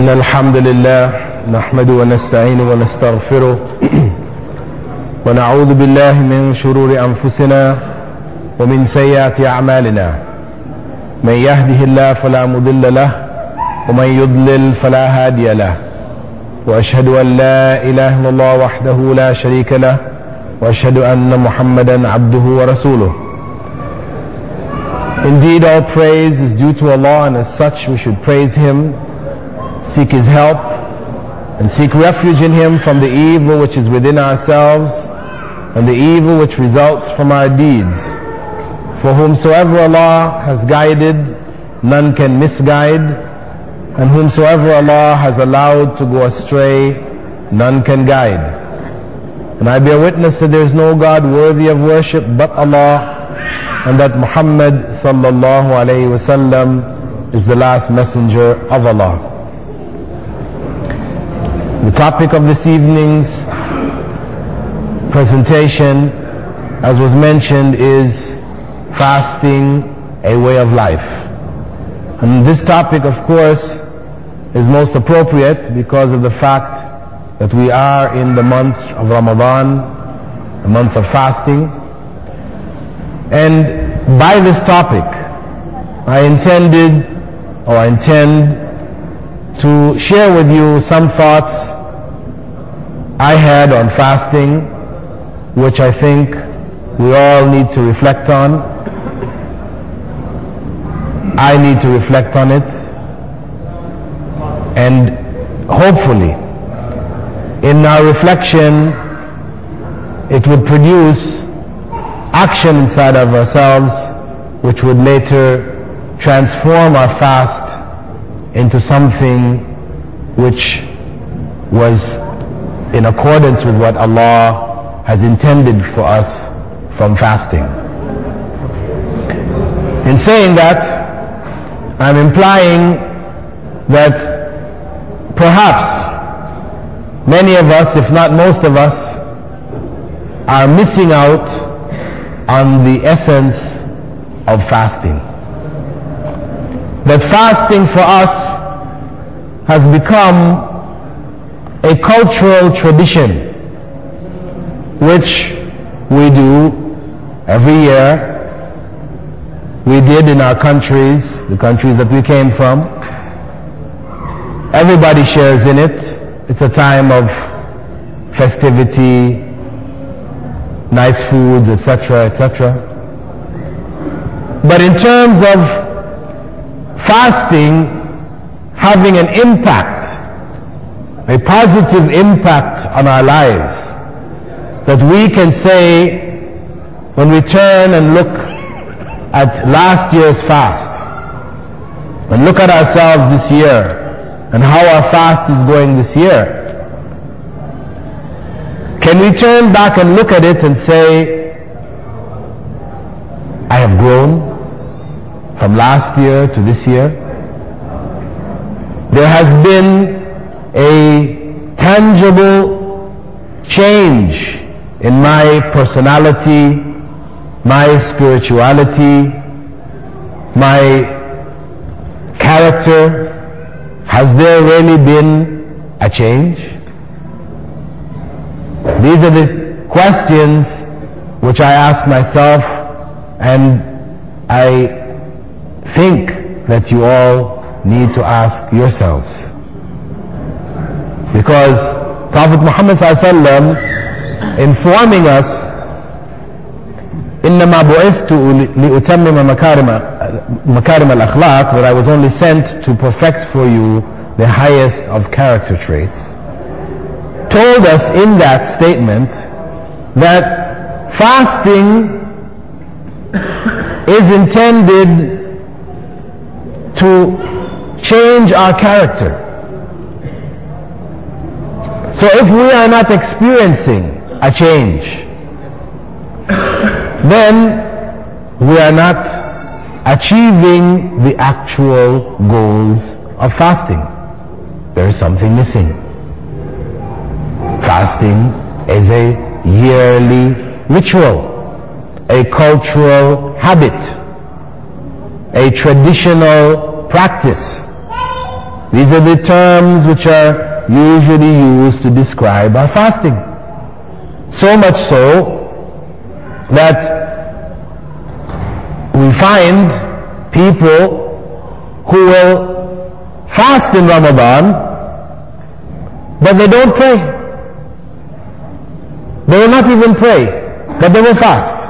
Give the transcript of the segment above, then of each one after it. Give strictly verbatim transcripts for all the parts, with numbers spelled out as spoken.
إن الحمد لله نحمده ونستعينه ونستغفره ونعوذ بالله من شرور أنفسنا ومن سيئات أعمالنا من يهده الله فلا مضل له ومن يضلل فلا هادي له وأشهد أن لا إله إلا الله وحده لا شريك له وأشهد أن محمدا عبده ورسوله. Indeed, all praise is due to Allah, and as such we should praise Him, seek His help, and seek refuge in Him from the evil which is within ourselves and the evil which results from our deeds. For whomsoever Allah has guided, none can misguide, and whomsoever Allah has allowed to go astray, none can guide. And I bear witness that there is no God worthy of worship but Allah, and that Muhammad sallallahu alayhi wasallam is the last messenger of Allah. The topic of this evening's presentation, as was mentioned, is fasting, a way of life. And this topic, of course, is most appropriate because of the fact that we are in the month of Ramadan, the month of fasting. And by this topic, I intended, or I intend, to share with you some thoughts I had on fasting, which I think we all need to reflect on. I need to reflect on it, and hopefully in our reflection it would produce action inside of ourselves which would later transform our fast into something which was in accordance with what Allah has intended for us from fasting. In saying that, I'm implying that perhaps many of us, if not most of us, are missing out on the essence of fasting. That fasting for us has become a cultural tradition which we do every year. We did in our countries, the countries that we came from. Everybody shares in it. It's a time of festivity, nice foods, et cetera, et cetera. But in terms of fasting having an impact, a positive impact on our lives, that we can say when we turn and look at last year's fast and look at ourselves this year and how our fast is going this year, can we turn back and look at it and say, I have grown from last year to this year? There has been a tangible change in my personality, my spirituality, my character. Has there really been a change? These are the questions which I ask myself, and I think that you all need to ask yourselves. Because Prophet Muhammad sallallahu alaihi wasallam informing us, إِنَّمَا بُعِثْتُ لِأُتَمِّمَ مَكَارِمَ الْأَخْلَاقِ, that I was only sent to perfect for you the highest of character traits, told us in that statement that fasting is intended to change our character. So if we are not experiencing a change, then we are not achieving the actual goals of fasting. There is something missing. Fasting is a yearly ritual, a cultural habit, a traditional practice These are the terms which are usually used to describe our fasting. So much so that we find people who will fast in Ramadan, but they don't pray. They will not even pray, but they will fast.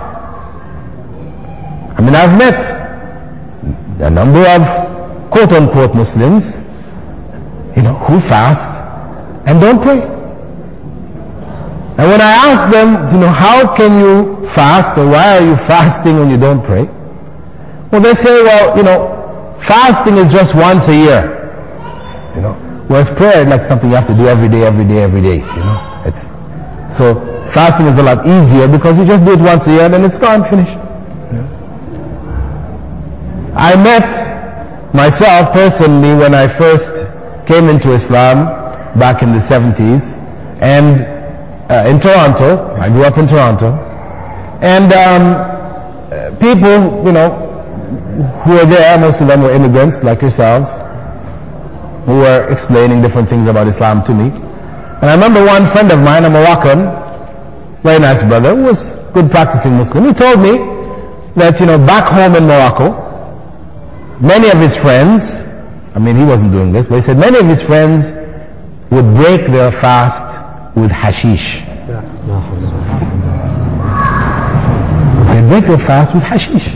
I mean, I've met a number of quote-unquote Muslims, you know, who fast and don't pray. And when I ask them, you know, how can you fast, or why are you fasting when you don't pray? Well, they say, well, you know, fasting is just once a year, you know, whereas prayer is like something you have to do every day, every day, every day, you know. It's, so fasting is a lot easier because you just do it once a year and then it's gone, finished. I met myself personally when I first came into Islam back in the seventies, and uh, in Toronto. I grew up in Toronto, and um, people, you know, who were there, most of them were immigrants like yourselves, who were explaining different things about Islam to me. And I remember one friend of mine, a Moroccan, very nice brother, who was a good practicing Muslim. He told me that, you know, back home in Morocco, many of his friends, I mean, he wasn't doing this, but he said many of his friends would break their fast with hashish. They break their fast with hashish.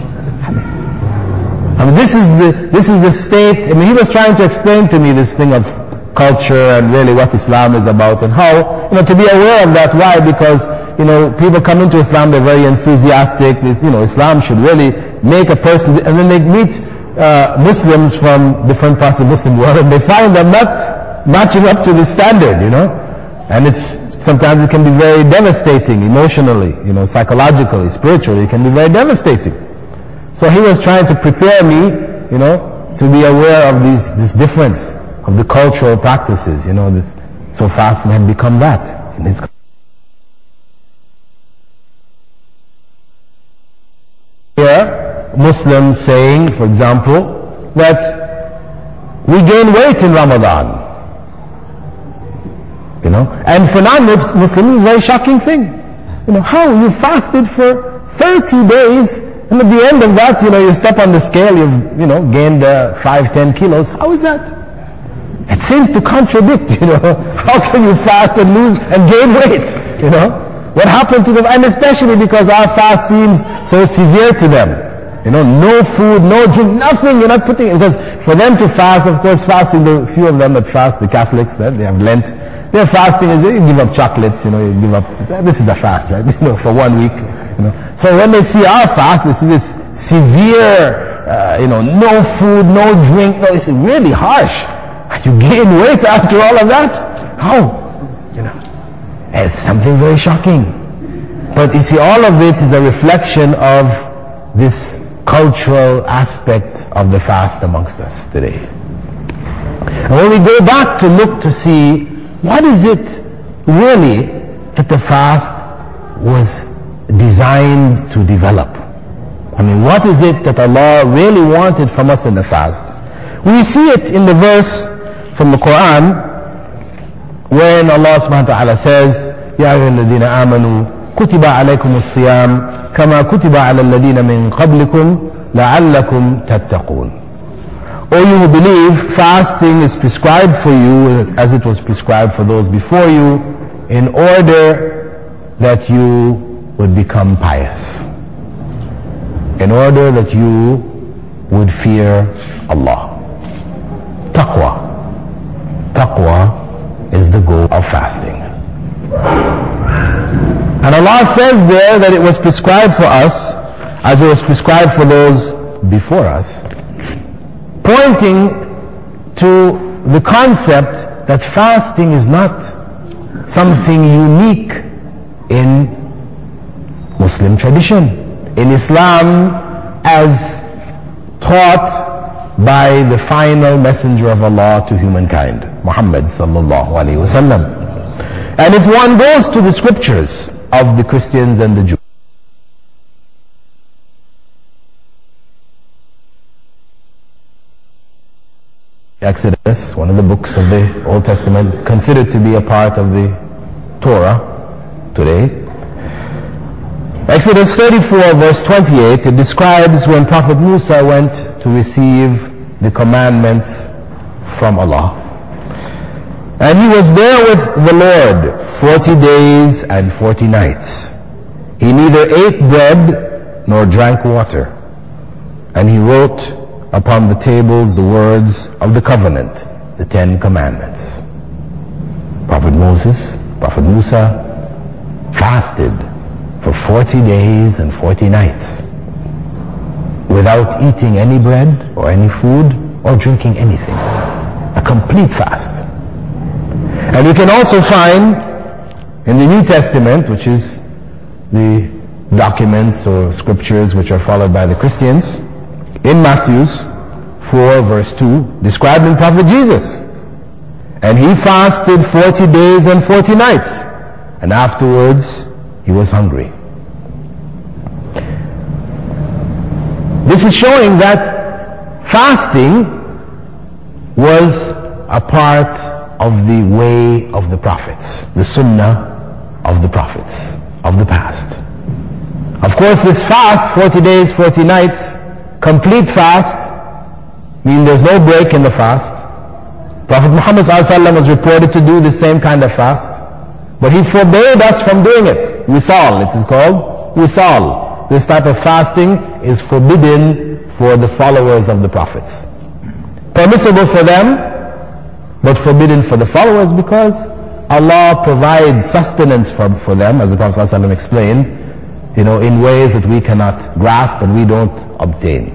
I mean, this is the this is the state. I mean, he was trying to explain to me this thing of culture and really what Islam is about, and how, you know, to be aware of that. Why? Because, you know, people come into Islam, they're very enthusiastic. You know, Islam should really make a person, and then they meet uh, Muslims from different parts of the Muslim world, and they find them not matching up to the standard, you know. And it's sometimes it can be very devastating emotionally, you know, psychologically, spiritually. It can be very devastating. So he was trying to prepare me, you know, to be aware of these this difference of the cultural practices, you know. This, so fasting had become that in his. Here, Muslims saying, for example, that we gain weight in Ramadan. You know, and for non-Muslims, it's a very shocking thing. You know, how you fasted for thirty days, and at the end of that, you know, you step on the scale, you've, you know, gained uh, five, ten kilos. How is that? It seems to contradict, you know. How can you fast and lose and gain weight? You know, what happened to them? And especially because our fast seems so severe to them. You know, no food, no drink, nothing. You're not putting, because for them to fast, of course, fasting, the few of them that fast, the Catholics, that they have Lent. Their fasting is, you give up chocolates, you know, you give up, this is a fast, right? You know, for one week, you know. So when they see our fast, they see this severe, uh, you know, no food, no drink, no, it's really harsh. You gain weight after all of that? How? You know, it's something very shocking. But you see, all of it is a reflection of this cultural aspect of the fast amongst us today. And when we go back to look to see, what is it really that the fast was designed to develop? I mean, what is it that Allah really wanted from us in the fast? We see it in the verse from the Quran, when Allah subhanahu wa ta'ala says, يَا أَيُّهَا الَّذِينَ آمَنُوا كُتِبَ عَلَيْكُمُ الصِّيَامُ كَمَا كُتِبَ عَلَى الَّذِينَ مِنْ قَبْلِكُمْ لَعَلَّكُمْ تَتَّقُونَ. O you who believe, fasting is prescribed for you as it was prescribed for those before you, in order that you would become pious, in order that you would fear Allah. Taqwa. Taqwa is the goal of fasting. And Allah says there that it was prescribed for us as it was prescribed for those before us, pointing to the concept that fasting is not something unique in Muslim tradition. In Islam, as taught by the final messenger of Allah to humankind, Muhammad sallallahu alaihi wasallam. And if one goes to the scriptures of the Christians and the Jews, Exodus, one of the books of the Old Testament, considered to be a part of the Torah today. Exodus thirty-four verse twenty-eight, it describes when Prophet Musa went to receive the commandments from Allah. And he was there with the Lord forty days and forty nights. He neither ate bread nor drank water. And he wrote upon the tables the words of the covenant, the Ten Commandments. Prophet Moses, Prophet Musa fasted for forty days and forty nights without eating any bread or any food or drinking anything. A complete fast. And you can also find in the New Testament, which is the documents or scriptures which are followed by the Christians, in Matthew four verse two, describing Prophet Jesus. And he fasted forty days and forty nights, and afterwards he was hungry. This is showing that fasting was a part of the way of the prophets, the sunnah of the prophets of the past. Of course, this fast, forty days, forty nights, complete fast, meaning there's no break in the fast. Prophet Muhammad ﷺ was reported to do the same kind of fast, but he forbade us from doing it. Wisal, it is called Wisal. This type of fasting is forbidden for the followers of the prophets. Permissible for them, but forbidden for the followers because Allah provides sustenance for, for them, as the Prophet ﷺ explained, you know, in ways that we cannot grasp and we don't obtain.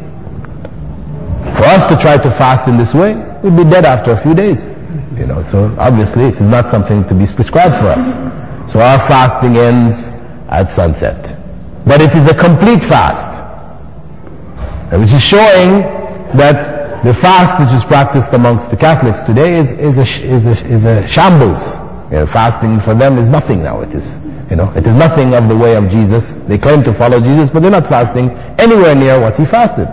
For us to try to fast in this way, we'd be dead after a few days. You know, so obviously it is not something to be prescribed for us. So our fasting ends at sunset. But it is a complete fast. Which is showing that the fast which is practiced amongst the Catholics today is, is, a, is, a, is a shambles. You know, fasting for them is nothing now. It is, you know, it is nothing of the way of Jesus. They claim to follow Jesus, but they're not fasting anywhere near what he fasted.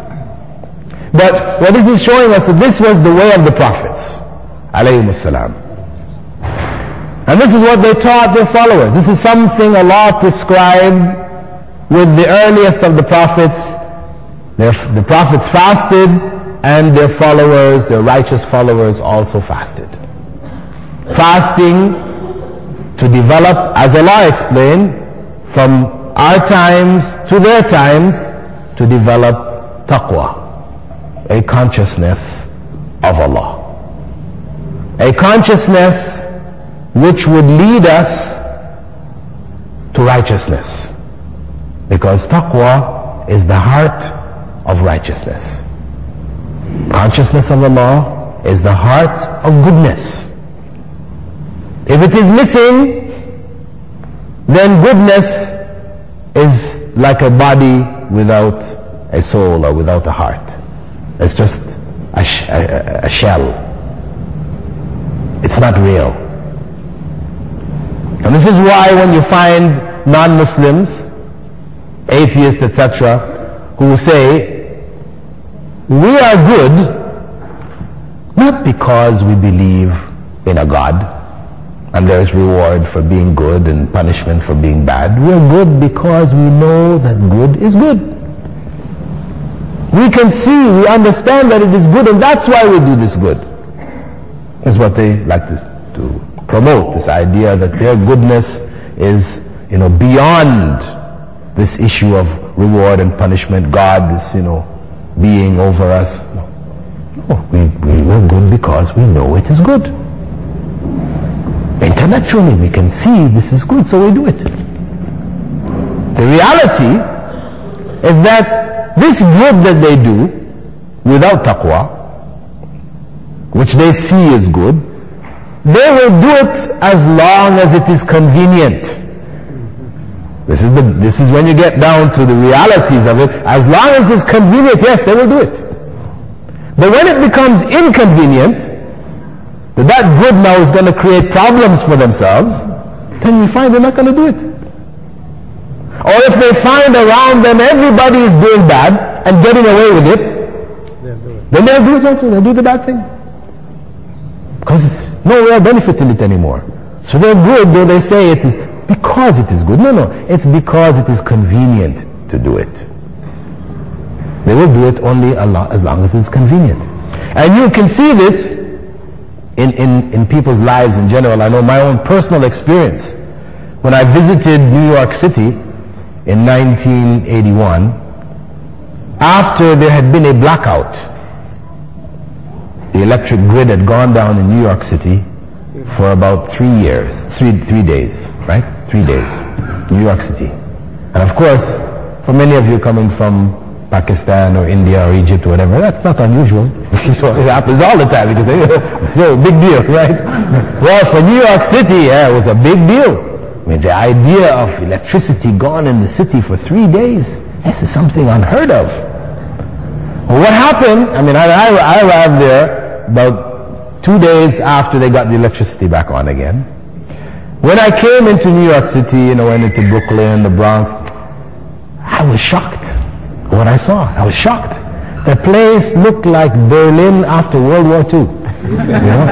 But what this is showing us that this was the way of the prophets, alayhimus salam. And this is what they taught their followers. This is something Allah prescribed with the earliest of the prophets. Their, the prophets fasted, and their followers, their righteous followers, also fasted. Fasting to develop, as Allah explained, from our times to their times, to develop taqwa, a consciousness of Allah. A consciousness which would lead us to righteousness. Because taqwa is the heart of righteousness. Consciousness of Allah is the heart of goodness. If it is missing, then goodness is like a body without a soul or without a heart. It's just a, sh- a, a shell. It's not real. And this is why when you find non-Muslims, atheists, et cetera, who say, we are good, not because we believe in a God, and there is reward for being good and punishment for being bad. We are good because we know that good is good. We can see, we understand that it is good, and that's why we do this good. Is what they like to, to promote, this idea that their goodness is, you know, beyond this issue of reward and punishment. God is, you know, being over us. No, no we, we are good because we know it is good. Intellectually we can see this is good, so we do it. The reality is that this good that they do without taqwa, which they see as good, they will do it as long as it is convenient. This is the, this is when you get down to the realities of it. As long as it's convenient, yes, they will do it. But when it becomes inconvenient, that that good now is going to create problems for themselves, then you find they're not going to do it. Or if they find around them everybody is doing bad and getting away with it, then they'll do it also, they'll do the bad thing. there's no real benefit in it anymore. So they're good, though they say it is because it is good. No, no, it's because it is convenient to do it. They will do it only a lot, as long as it's convenient. And you can see this in, in, in people's lives in general. I know my own personal experience. When I visited New York City in nineteen eighty-one, after there had been a blackout, the electric grid had gone down in New York City for about three years, three, three days, right? Three days, New York City. And of course, for many of you coming from Pakistan or India or Egypt or whatever, that's not unusual. So it happens all the time because it's a big deal, right? Well, for New York City, yeah, it was a big deal. I mean, the idea of electricity gone in the city for three days, this is something unheard of. Well, what happened? I mean, I, I, I arrived there about two days after they got the electricity back on again. When I came into New York City, you know, went into Brooklyn, the Bronx, I was shocked at what I saw. I was shocked. The place looked like Berlin after World War Two. You know?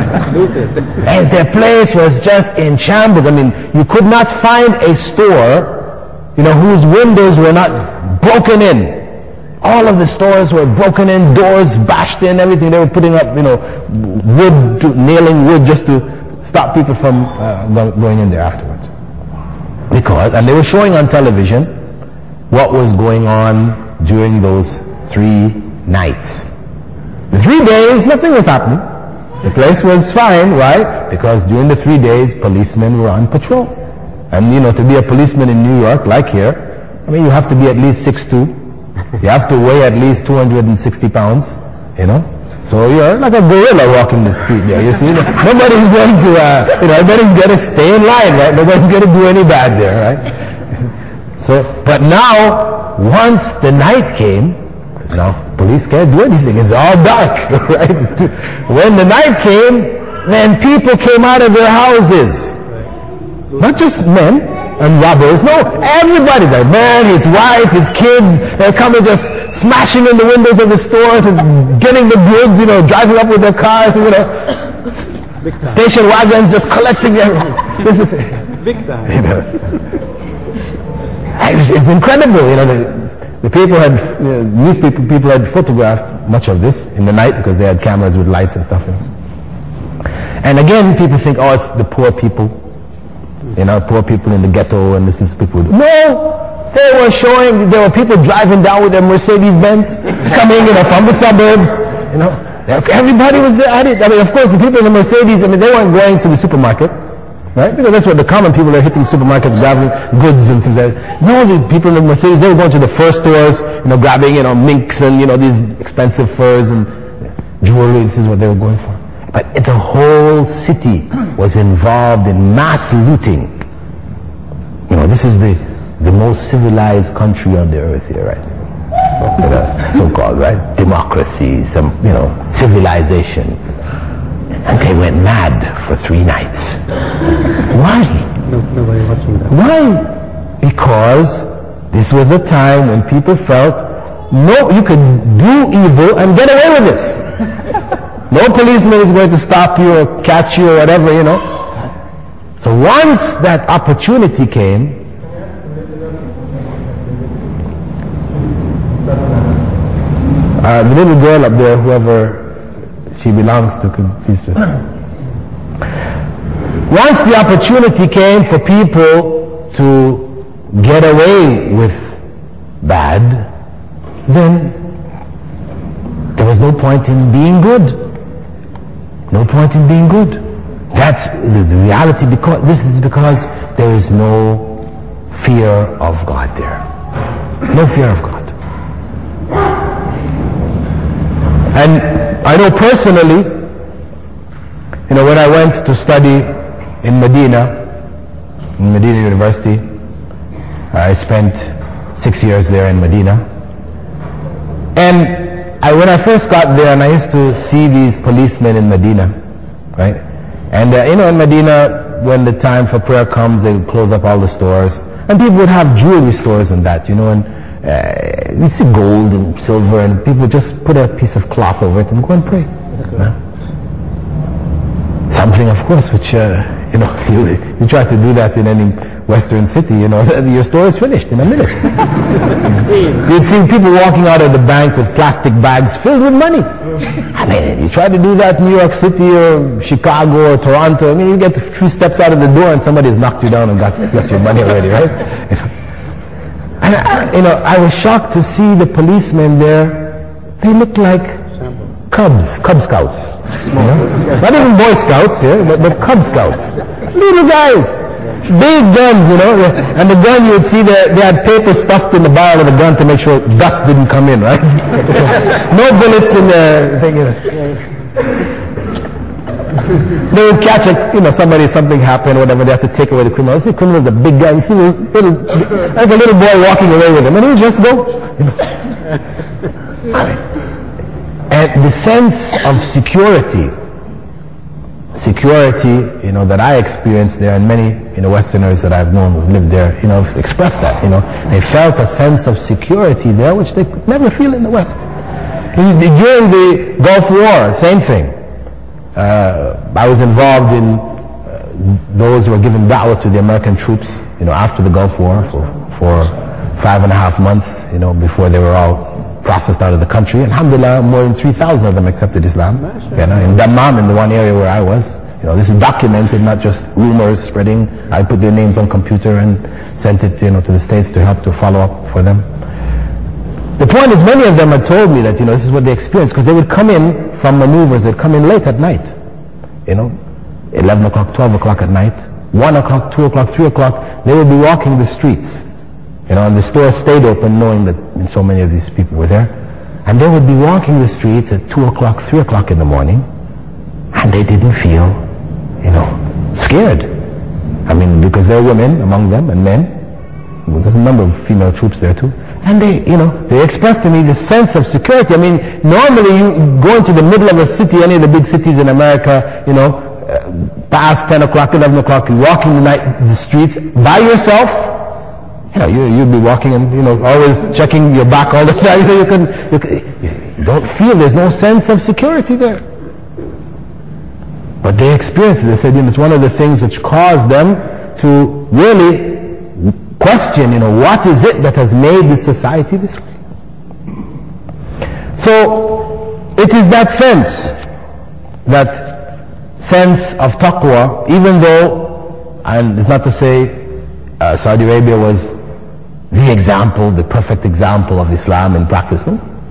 And the place was just in shambles. I mean, you could not find a store, you know, whose windows were not broken in. All of the stores were broken in, doors bashed in, everything. They were putting up, you know, wood, to, nailing wood just to stop people from uh, going in there afterwards. Because, and they were showing on television what was going on during those three nights. The three days, nothing was happening. The place was fine. Why? Because during the three days, policemen were on patrol. And, you know, to be a policeman in New York, like here, I mean, you have to be at least six foot two. You have to weigh at least two hundred sixty pounds, you know. So you're like a gorilla walking the street there. You see, nobody's going to, uh, you know, everybody's going to stay in line, right? Nobody's going to do any bad there, right? So, but now, once the night came, now police can't do anything. It's all dark, right? It's too, when the night came, then people came out of their houses. Not just men and robbers, no, everybody, the man, his wife, his kids, they're coming just smashing in the windows of the stores and getting the goods, you know, driving up with their cars, and, you know, station wagons just collecting everything. This is, Big time. you know, it's, it's incredible, you know, the, the people had, uh, newspaper people had photographed much of this in the night because they had cameras with lights and stuff. You know. And again, people think, oh, it's the poor people. You know, poor people in the ghetto, and this is people. No! They were showing, there were people driving down with their Mercedes-Benz, coming, you know, from the suburbs, you know. Everybody was there at it. I mean, of course, the people in the Mercedes, I mean, they weren't going to the supermarket, right? Because that's what the common people are hitting supermarkets, grabbing goods and things like that. No, the people in the Mercedes, they were going to the fur stores, you know, grabbing, you know, minks and, you know, these expensive furs and jewelry. This is what they were going for. But the whole city was involved in mass looting. You know, this is the, the most civilized country on the earth here, right? So, you know, so-called, right? Democracy, some, you know, civilization. And they went mad for three nights. Why? No, nobody watching that. Why? Because this was the time when people felt, no, you could do evil and get away with it. No policeman is going to stop you or catch you or whatever, you know. So once that opportunity came, uh, the little girl up there, whoever she belongs to, could please just... Once the opportunity came for people to get away with bad, then there was no point in being good. No point in being good. That's the, the reality. Because this is because there is no fear of God there. No fear of God. And I know personally, you know, when I went to study in Medina, in Medina University, I spent six years there in Medina. And I, when I first got there, and I used to see these policemen in Medina, right? And uh, you know, in Medina, when the time for prayer comes, they would close up all the stores, and people would have jewelry stores and that, you know, and uh, you see gold and silver, and people would just put a piece of cloth over it and go and pray. Right. Some thing, of course, which, uh, you know, you, you try to do that in any Western city, you know, your store is finished in a minute. You'd see people walking out of the bank with plastic bags filled with money. I mean, you try to do that in New York City or Chicago or Toronto, I mean, you get a few steps out of the door and somebody's knocked you down and got, got your money already, right? And, I, you know, I was shocked to see the policemen there. They looked like Cubs, Cub Scouts. You know? Not even Boy Scouts, yeah, but, but Cub Scouts. Little guys. Big guns, you know. And the gun, you would see that they had paper stuffed in the barrel of the gun to make sure dust didn't come in, right? No bullets in the thing, you know. They would catch a, you know, somebody, something happened, whatever, they have to take away the criminal. You see, the criminal's a big guy. You see, little, little, like a little boy walking away with him. And he would just go, you know. And the sense of security, security, you know, that I experienced there, and many, you know, Westerners that I've known who lived there, you know, expressed that, you know. They felt a sense of security there, which they could never feel in the West. During the Gulf War, same thing. Uh, I was involved in uh, those who were given da'wah to the American troops, you know, after the Gulf War for, for five and a half months, you know, before they were all processed out of the country. Alhamdulillah, more than three thousand of them accepted Islam. You know, in Dammam, in the one area where I was, you know, this is documented, not just rumors spreading. I put their names on computer and sent it, you know, to the States to help to follow up for them. The point is, many of them had told me that, you know, this is what they experienced, because they would come in from maneuvers, they'd come in late at night, you know, eleven o'clock, twelve o'clock at night, one o'clock, two o'clock, three o'clock, they would be walking the streets. You know, and the store stayed open knowing that so many of these people were there. And they would be walking the streets at two o'clock, three o'clock in the morning, and they didn't feel, you know, scared. I mean, because there are women among them and men. There's a number of female troops there too. And they, you know, they expressed to me this sense of security. I mean, normally you go into the middle of a city, any of the big cities in America, you know, uh, past ten o'clock, eleven o'clock, you're walking the night, the streets by yourself. You know, you, you'd be walking and, you know, always checking your back all the time. You know, you can, you, can, you don't feel, there's no sense of security there. But they experienced it. They said, you know, it's one of the things which caused them to really question, you know, what is it that has made this society this way? So, it is that sense, that sense of taqwa, even though, and it's not to say uh, Saudi Arabia was the example, the perfect example of Islam in practice.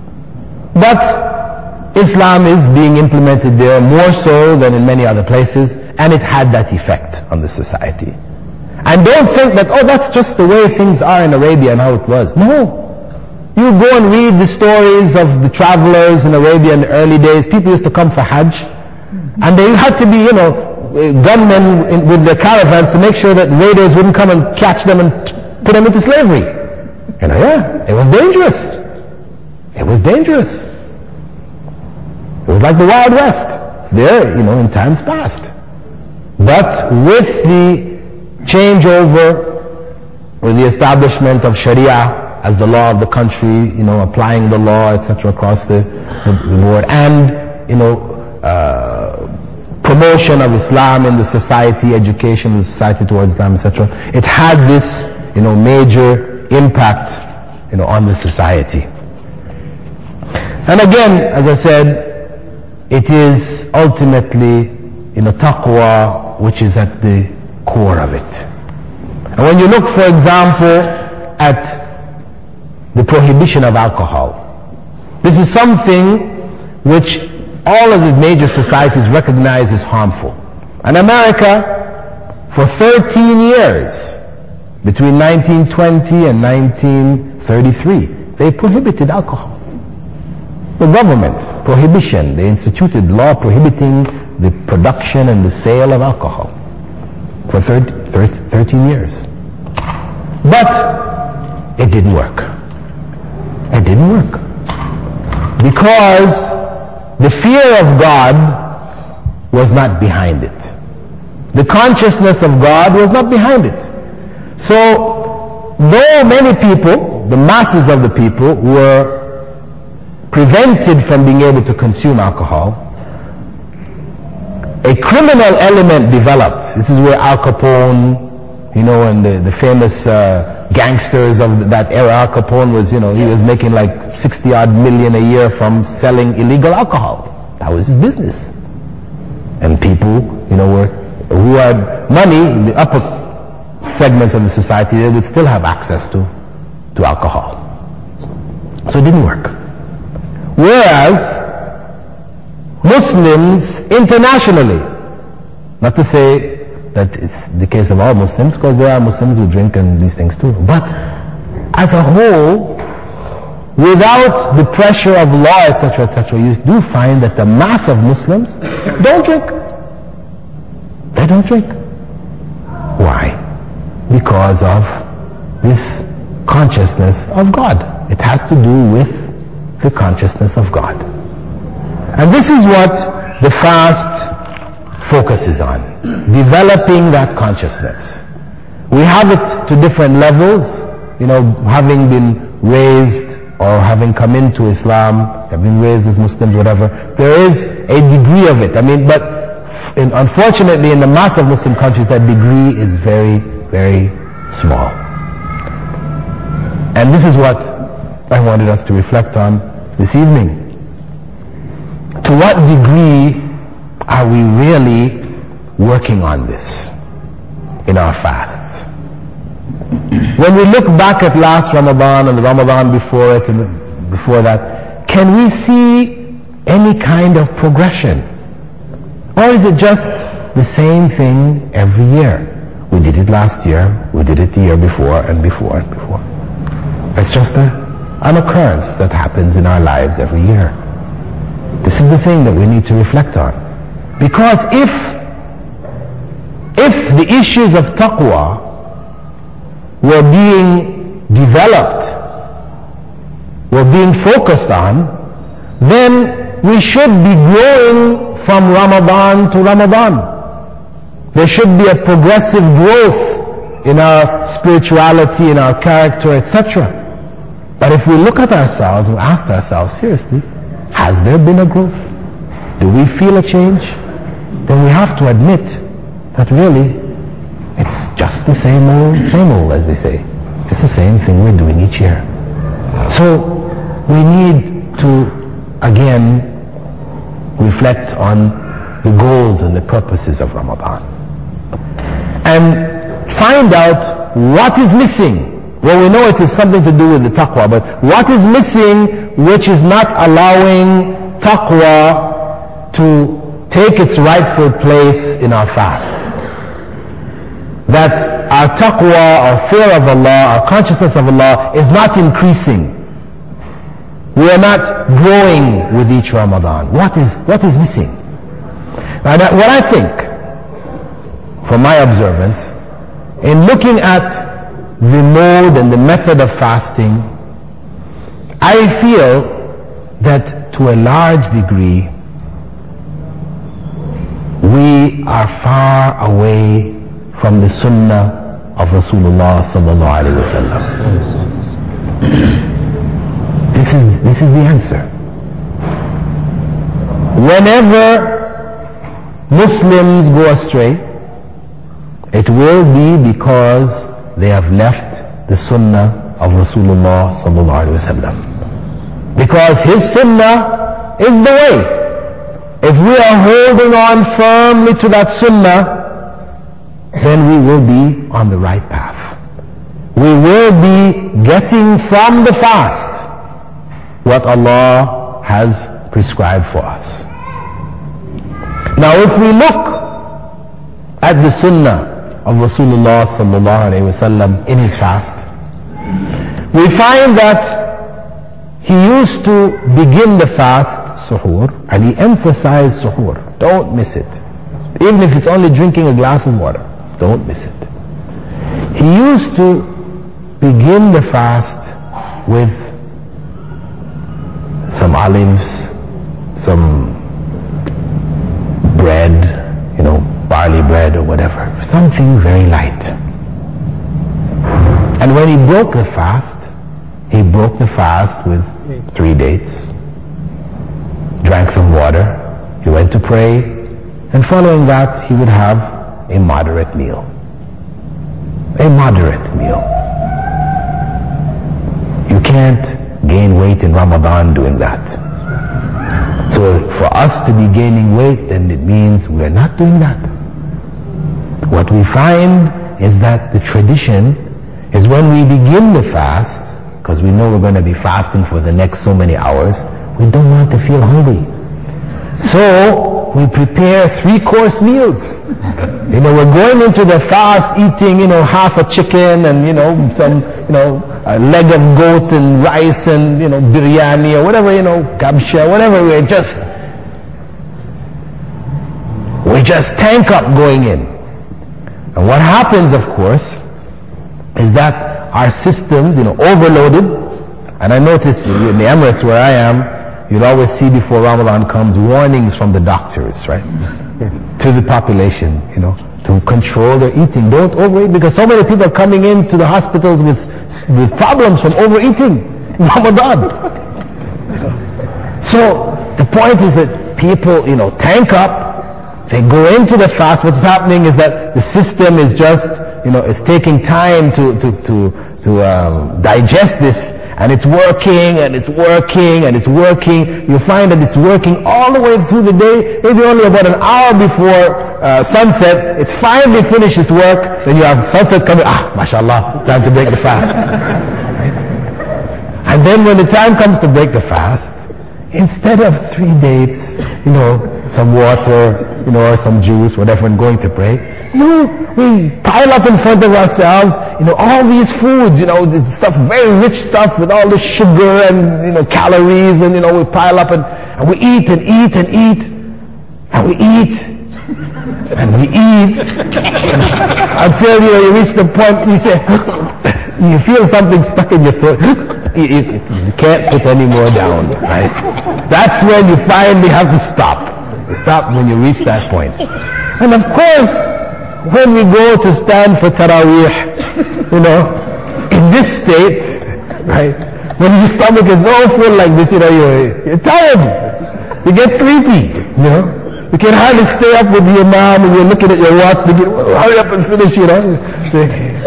But Islam is being implemented there more so than in many other places, and it had that effect on the society. And don't think that, oh, that's just the way things are in Arabia and how it was. No. You go and read the stories of the travelers in Arabia in the early days. People used to come for Hajj, and they had to be, you know, gunmen in, with their caravans to make sure that raiders wouldn't come and catch them and put them into slavery. You know, yeah, it was dangerous. It was dangerous. It was like the Wild West there, you know, in times past. But with the changeover, with the establishment of Sharia as the law of the country, you know, applying the law, et cetera, across the, the, the board, and, you know, uh, promotion of Islam in the society, education of the society towards Islam, et cetera, it had this, you know, major impact, you know, on the society. And again, as I said, it is ultimately, you know, taqwa which is at the core of it. And when you look, for example, at the prohibition of alcohol, this is something which all of the major societies recognize as harmful. And America, for thirteen years, between nineteen twenty and nineteen thirty-three, they prohibited alcohol. The government, prohibition, they instituted law prohibiting the production and the sale of alcohol for thirteen years. But it didn't work. It didn't work. Because the fear of God was not behind it. The consciousness of God was not behind it. So, though many people, the masses of the people, were prevented from being able to consume alcohol, a criminal element developed. This is where Al Capone, you know, and the, the famous uh, gangsters of that era. Al Capone was, you know, he was making like sixty odd million a year from selling illegal alcohol. That was his business. And people, you know, were, who had money, the upper segments of the society, they would still have access to, to alcohol. So it didn't work. Whereas Muslims internationally, not to say that it's the case of all Muslims, because there are Muslims who drink and these things too, but as a whole, without the pressure of law, et cetera, et cetera, you do find that the mass of Muslims don't drink. They don't drink. Why? Because of this consciousness of God. It has to do with the consciousness of God. And this is what the fast focuses on, developing that consciousness. We have it to different levels, you know, having been raised or having come into Islam, having raised as Muslims, whatever. There is a degree of it. I mean, but in, unfortunately in the mass of Muslim countries, that degree is very, very small. And this is what I wanted us to reflect on this evening. To what degree are we really working on this in our fasts? When we look back at last Ramadan and the Ramadan before it and the, before that, can we see any kind of progression? Or is it just the same thing every year? We did it last year, we did it the year before and before and before. It's just a, an occurrence that happens in our lives every year. This is the thing that we need to reflect on. Because if, if the issues of taqwa were being developed, were being focused on, then we should be growing from Ramadan to Ramadan. There should be a progressive growth in our spirituality, in our character, et cetera. But if we look at ourselves and ask ourselves seriously, has there been a growth? Do we feel a change? Then we have to admit that really it's just the same old, same old, as they say. It's the same thing we're doing each year. So we need to again reflect on the goals and the purposes of Ramadan and find out what is missing. Well, we know it is something to do with the taqwa, but what is missing which is not allowing taqwa to take its rightful place in our fast? That our taqwa, our fear of Allah, our consciousness of Allah is not increasing. We are not growing with each Ramadan. What is, what is missing? Now, that, what I think, from my observance, in looking at the mode and the method of fasting, I feel that to a large degree we are far away from the sunnah of Rasulullah sallallahu alaihi wasallam. This is, this is the answer. Whenever Muslims go astray, it will be because they have left the sunnah of Rasulullah sallallahu alaihi wasallam. Because his sunnah is the way. If we are holding on firmly to that sunnah, then we will be on the right path. We will be getting from the fast what Allah has prescribed for us. Now if we look at the sunnah of Rasulullah sallallahu alayhi wasallam in his fast, we find that he used to begin the fast, suhoor, and he emphasized suhoor. Don't miss it. Even if it's only drinking a glass of water, don't miss it. He used to begin the fast with some olives, some bread, you know, barley bread or whatever, something very light. And when he broke the fast, he broke the fast with three dates, drank some water, he went to pray, And following that, he would have a moderate meal. A moderate meal. You can't gain weight in Ramadan doing that. So for us to be gaining weight, then it means we're not doing that. What we find is that the tradition is when we begin the fast, because we know we're going to be fasting for the next so many hours, we don't want to feel hungry. So we prepare three-course meals. You know, we're going into the fast eating, you know, half a chicken and, you know, some, you know, a leg of goat and rice and, you know, biryani or whatever, you know, kabsha, whatever. We're just, we just tank up going in. And what happens, of course, is that our systems, you know, overloaded. And I notice in the Emirates where I am, you'll always see before Ramadan comes warnings from the doctors, right? To the population, you know, to control their eating. Don't overeat, because so many people are coming into the hospitals with with problems from overeating in Ramadan. So the point is that people, you know, tank up, they go into the fast. What's happening is that the system is just, you know, it's taking time to to to to um, digest this, and it's working and it's working and it's working. You find that it's working all the way through the day. Maybe only about an hour before uh, sunset, it's finally finished its work. Then you have sunset coming. Ah, mashallah, time to break the fast. And then when the time comes to break the fast, instead of three dates, you know, some water, you know, or some juice, whatever, and going to pray, no, we pile up in front of ourselves, you know, all these foods, you know, the stuff, very rich stuff with all the sugar and, you know, calories, and, you know, we pile up and, and we eat and eat and eat, and we eat, and we eat, until, you know, you reach the point, you say, you feel something stuck in your throat, you, you, you can't put any more down, right? That's when you finally have to stop. You stop when you reach that point. And of course, when we go to stand for Taraweeh, you know, in this state, right, when your stomach is so full like this, you know, you're, you're tired, you get sleepy, you know, you can hardly stay up with the imam and you're looking at your watch to get, well, hurry up and finish, you know. So,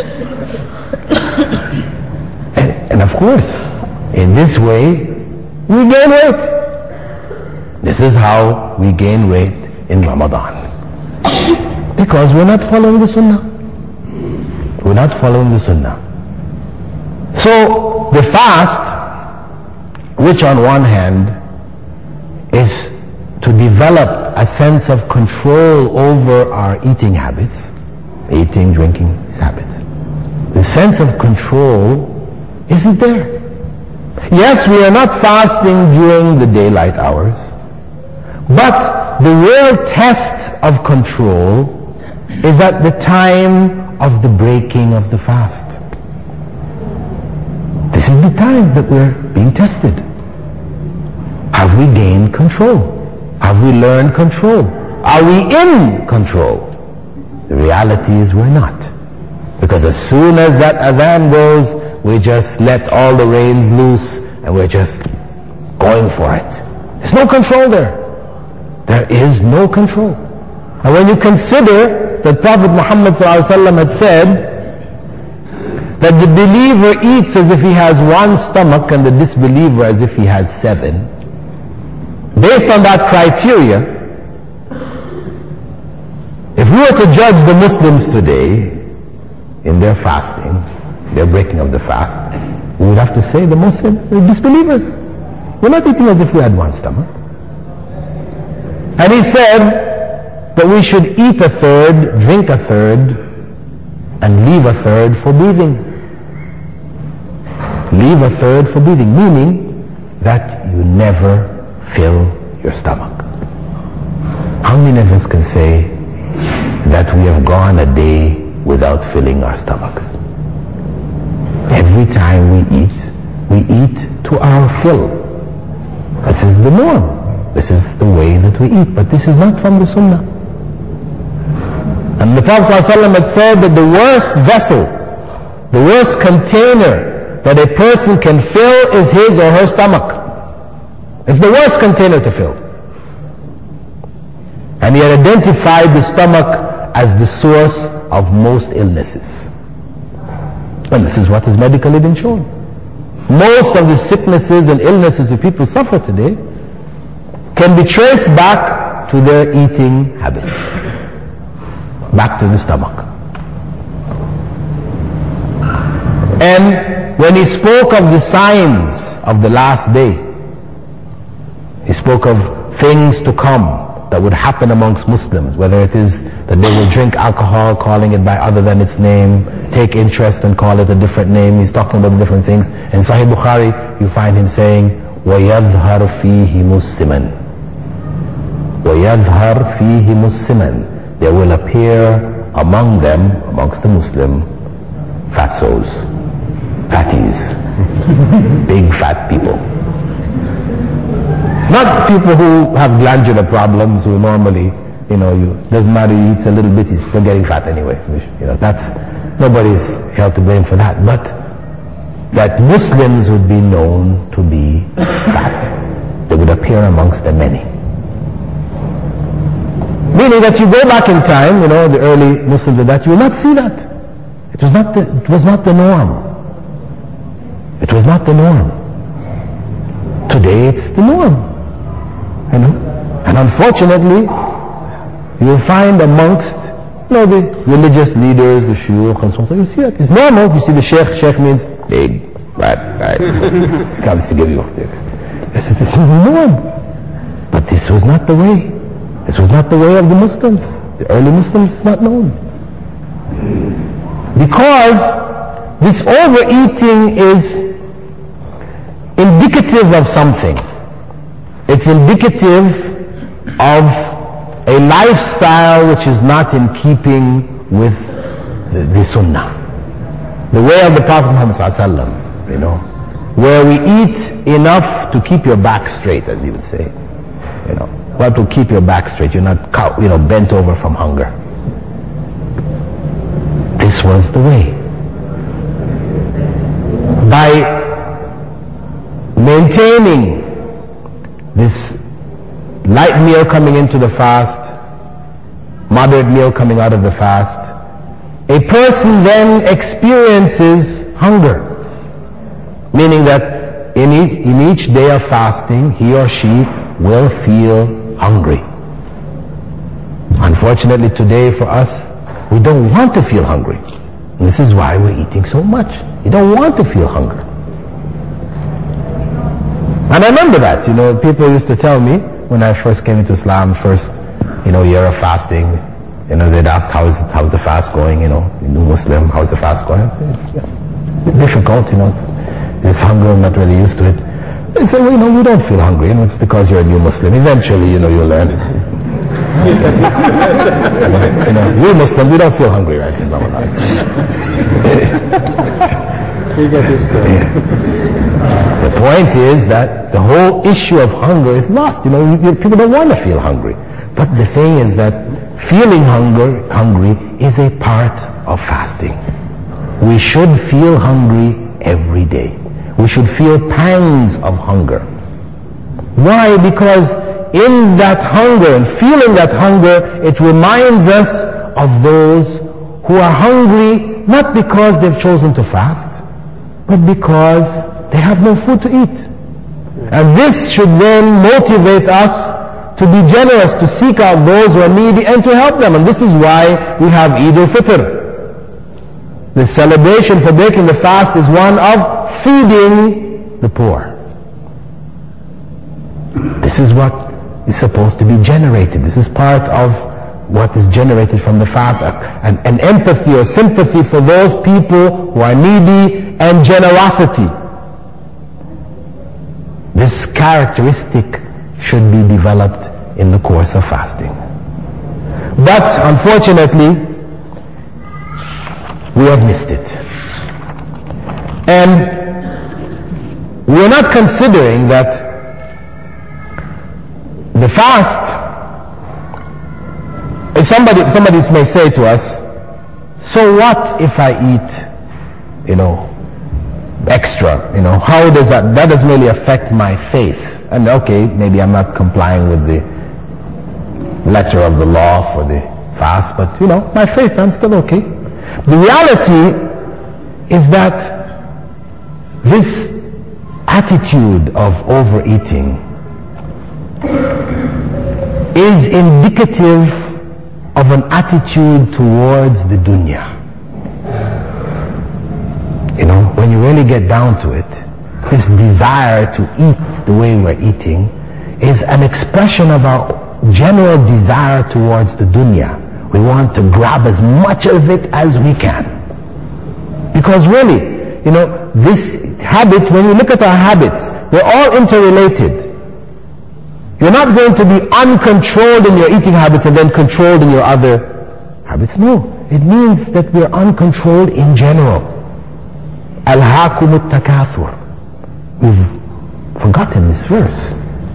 and, and of course, in this way, we gain weight. This is how we gain weight in Ramadan. Because we're not following the Sunnah. We're not following the Sunnah. So, the fast, which on one hand is to develop a sense of control over our eating habits, eating, drinking habits. The sense of control isn't there. Yes, we are not fasting during the daylight hours, but the real test of control is at the time of the breaking of the fast. This is the time that we're being tested. Have we gained control? Have we learned control? Are we in control? The reality is we're not. Because as soon as that adhan goes, we just let all the reins loose and we're just going for it. There's no control there. There is no control. And when you consider that Prophet Muhammad ﷺ had said that the believer eats as if he has one stomach and the disbeliever as if he has seven, based on that criteria, if we were to judge the Muslims today in their fasting, their breaking of the fast, we would have to say the Muslims, the disbelievers. We're not eating as if we had one stomach. And he said that we should eat a third, drink a third, and leave a third for breathing. Leave a third for breathing, meaning that you never fill your stomach. How many of us can say that we have gone a day without filling our stomachs? Every time we eat, we eat to our fill. This is the norm. This is the way that we eat. But this is not from the Sunnah. And the Prophet ﷺ had said that the worst vessel, the worst container that a person can fill is his or her stomach. It's the worst container to fill. And he had identified the stomach as the source of most illnesses. And this is what has medically been shown. Most of the sicknesses and illnesses that people suffer today can be traced back to their eating habits. Back to the stomach. And when he spoke of the signs of the last day, he spoke of things to come that would happen amongst Muslims, whether it is that they will drink alcohol, calling it by other than its name, take interest and call it a different name. He's talking about different things. In Sahih Bukhari, you find him saying, وَيَظْهَرْ فِيهِ مُسِّمًا وَيَظْهَرْ فِيهِ مُسِّمًا. There will appear among them, amongst the Muslim, fatsos, fatties, big fat people. Not people who have glandular problems, who normally, you know, you, doesn't matter, he eats a little bit, he's still getting fat anyway. You know, that's, nobody's held to blame for that. But that Muslims would be known to be fat. They would appear amongst the many. Meaning that you go back in time, you know, the early Muslims of that, you will not see that. It was not the, it was not the norm. It was not the norm. Today it's the norm. You know? And unfortunately, you'll find amongst, you know, the religious leaders, the shuyukh and so on, you see that. It's normal. You see the sheikh, sheikh means big, right, right. This comes to give you. This is, this is the norm. But this was not the way. This was not the way of the Muslims. The early Muslims is not known. Because this overeating is indicative of something. It's indicative of a lifestyle which is not in keeping with the, the Sunnah. The way of the Prophet Muhammad sallallahu alaihi wasallam, you know, where we eat enough to keep your back straight, as he would say. You know, what to keep your back straight? You're not, you know, bent over from hunger. This was the way. By maintaining this light meal coming into the fast, moderate meal coming out of the fast, a person then experiences hunger. Meaning that in each, in each day of fasting, he or she will feel hungry. Unfortunately today for us, we don't want to feel hungry. And this is why we're eating so much. You don't want to feel hunger. And I remember that, you know, people used to tell me when I first came into Islam, first, you know, year of fasting, you know, they'd ask, how is, how's the fast going, you know, new Muslim, how's the fast going? Yeah. Difficult, you know, this hunger, I'm not really used to it. They say, well, you know, we don't feel hungry, you know, it's because you're a new Muslim. Eventually, you know, you'll learn. You know, we Muslims, we don't feel hungry, right? The point is that the whole issue of hunger is lost. You know, people don't want to feel hungry. But the thing is that feeling hunger, hungry is a part of fasting. We should feel hungry every day. We should feel pangs of hunger. Why? Because in that hunger and feeling that hunger, it reminds us of those who are hungry not because they've chosen to fast, but because they have no food to eat. And this should then motivate us to be generous, to seek out those who are needy and to help them. And this is why we have Eid al-Fitr. The celebration for breaking the fast is one of feeding the poor. This is what is supposed to be generated. This is part of what is generated from the fast. An, an empathy or sympathy for those people who are needy and generosity. This characteristic should be developed in the course of fasting. But unfortunately, we have missed it. And we are not considering that the fast, if somebody, somebody may say to us, so what if I eat, you know, extra, you know, how does that, that doesn't really affect my faith. And okay, maybe I'm not complying with the letter of the law for the fast, but you know, by faith I'm still okay. The reality is that this attitude of overeating is indicative of an attitude towards the dunya. You know, when you really get down to it, this desire to eat the way we're eating is an expression of our general desire towards the dunya. We want to grab as much of it as we can. Because really, you know, this habit, when you look at our habits, they're all interrelated. You're not going to be uncontrolled in your eating habits and then controlled in your other habits. No, it means that we're uncontrolled in general. Alhaakum at-takathur. We've forgotten this verse.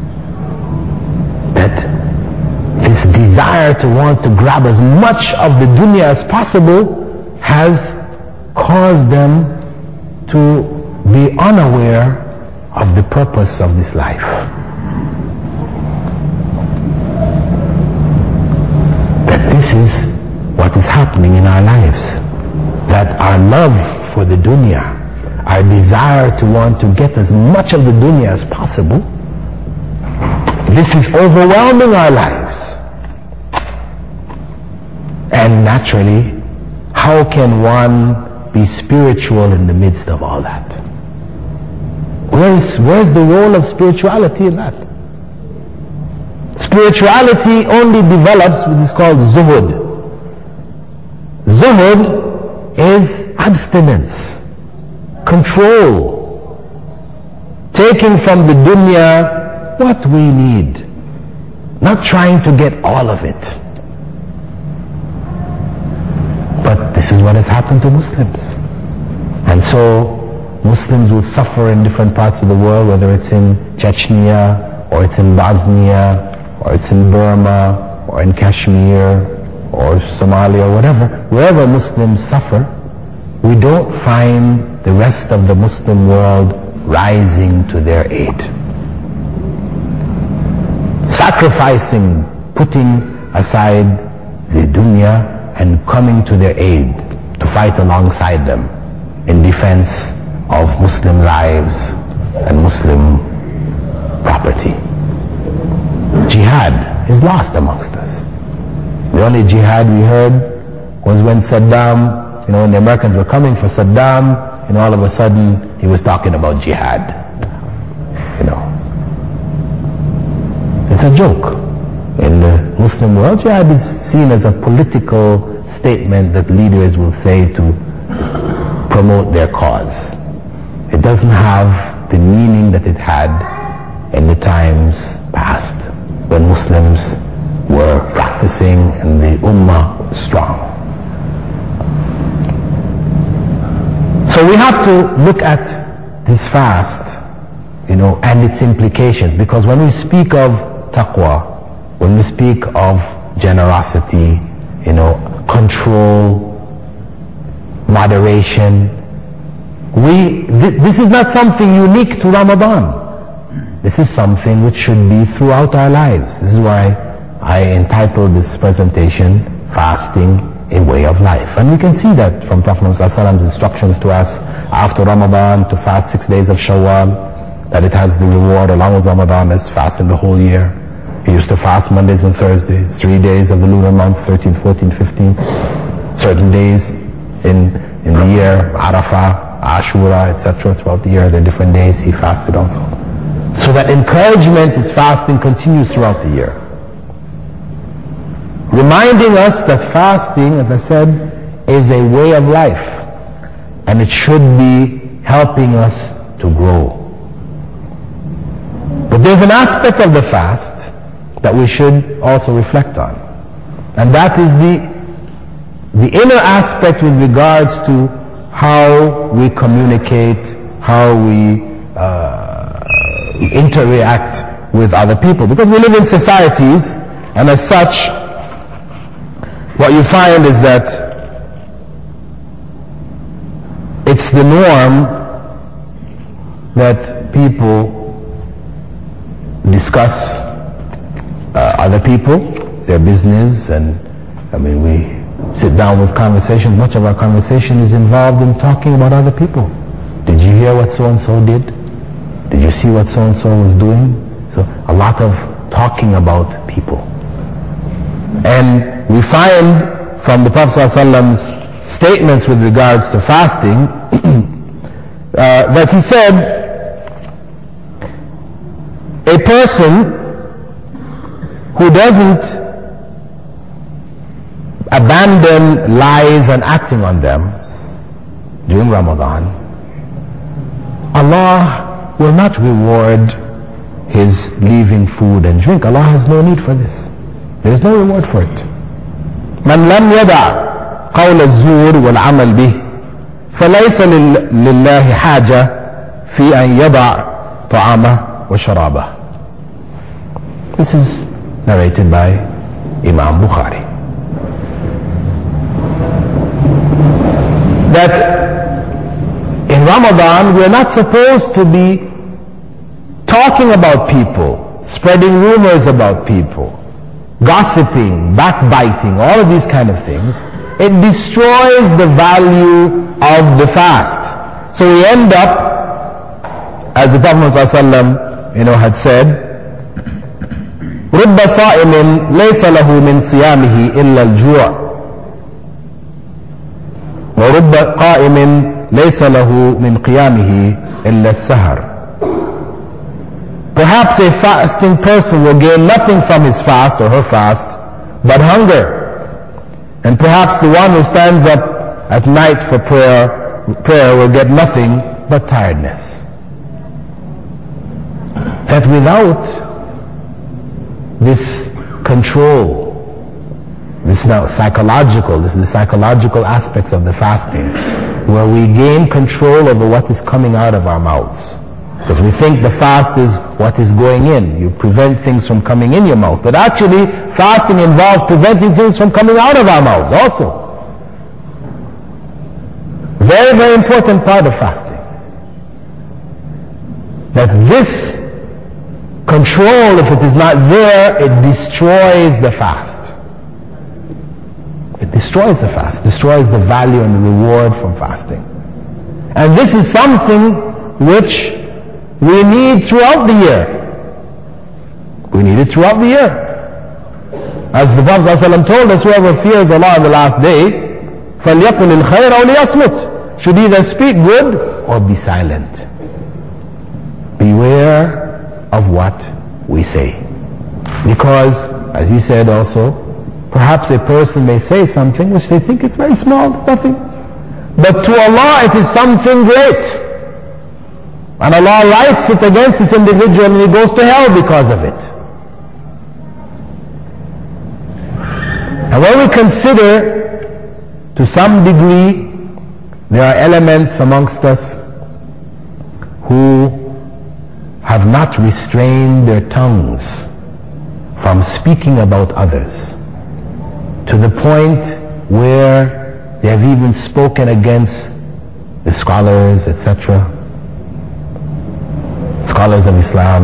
That this desire to want to grab as much of the dunya as possible has caused them to be unaware of the purpose of this life. That this is what is happening in our lives. That our love for the dunya, our desire to want to get as much of the dunya as possible, this is overwhelming our lives. And naturally, how can one be spiritual in the midst of all that? Where's, where's the role of spirituality in that? Spirituality only develops what is called zuhud. Zuhud is abstinence, control, taking from the dunya what we need, not trying to get all of it. But this is what has happened to Muslims. And so Muslims will suffer in different parts of the world, whether it's in Chechnya, or it's in Bosnia, or it's in Burma, or in Kashmir, or Somalia, or whatever. Wherever Muslims suffer, we don't find the rest of the Muslim world rising to their aid. Sacrificing, putting aside the dunya and coming to their aid to fight alongside them in defense of Muslim lives and Muslim property. Jihad is lost amongst us. The only jihad we heard was when Saddam, you know, when the Americans were coming for Saddam, and all of a sudden he was talking about jihad. You know. It's a joke. In the Muslim world, jihad is seen as a political statement that leaders will say to promote their cause. It doesn't have the meaning that it had in the times past, when Muslims were practicing and the ummah was strong. So we have to look at this fast, you know, and its implications, because when we speak of taqwa, when we speak of generosity, you know, control, moderation, we, th this is not something unique to Ramadan. This is something which should be throughout our lives. This is why I entitled this presentation, Fasting, a Way of Life. And we can see that from Prophet Muhammad's instructions to us after Ramadan to fast six days of Shawwal, that it has the reward along with Ramadan as fasting the whole year. He used to fast Mondays and Thursdays, three days of the lunar month, thirteen, fourteen, fifteen, certain days in, in the year, Arafah, Ashura, et cetera. Throughout the year, there are different days he fasted also. So that encouragement is fasting continues throughout the year. Reminding us that fasting, as I said, is a way of life. And it should be helping us to grow. But there's an aspect of the fast that we should also reflect on. And that is the, the inner aspect with regards to how we communicate, how we uh, interact with other people. Because we live in societies, and as such, what you find is that it's the norm that people discuss uh, other people, their business, and I mean, we sit down with conversations. Much of our conversation is involved in talking about other people. Did you hear what so-and-so did? Did you see what so-and-so was doing? So a lot of talking about people. And we find from the Prophet ﷺ's statements with regards to fasting uh, that he said, a person who doesn't abandon lies and acting on them during Ramadan, Allah will not reward his leaving food and drink. Allah has no need for this. There is no reward for it. من لم يدع قول الزور والعمل به فليس لله حاجة في أن يضع طعامه وشرابه. This is narrated by Imam Bukhari. That in Ramadan we're not supposed to be talking about people, spreading rumors about people, gossiping, backbiting, all of these kind of things. It destroys the value of the fast. So we end up, as the Prophet ﷺ, you know, had said, رب صائم ليس له من صيامه إلا الجوع ورب قائم ليس له من قيامه إلا السهر. Perhaps a fasting person will gain nothing from his fast or her fast but hunger. And perhaps the one who stands up at night for prayer, prayer will get nothing but tiredness. That without this control, this now psychological, this is the psychological aspects of the fasting, where we gain control over what is coming out of our mouths. Because we think the fast is what is going in. You prevent things from coming in your mouth. But actually, fasting involves preventing things from coming out of our mouths also. Very, very important part of fasting. That this control, if it is not there, it destroys the fast. It destroys the fast, destroys the value and the reward from fasting. And this is something which we need throughout the year. We need it throughout the year. As the Prophet ﷺ told us, whoever fears Allah on the last day, فَلْيَقُلِ الْخَيْرَ أَوْ لِيَصْمُتْ, should either speak good or be silent. Beware of what we say. Because, as he said also, perhaps a person may say something which they think it's very small, it's nothing. But to Allah it is something great. And Allah writes it against this individual and he goes to hell because of it. And when we consider, to some degree, there are elements amongst us who have not restrained their tongues from speaking about others, to the point where they have even spoken against the scholars, et cetera, scholars of Islam.